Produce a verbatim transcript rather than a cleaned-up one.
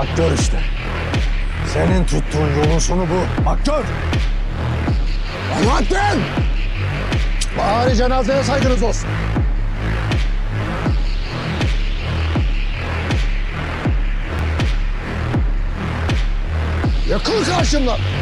Bak gör işte. Senin tuttuğun yolun sonu bu. Bak gör. Alaaddin! Bari cenazeye saygınız olsun. Yakıl karşımdan.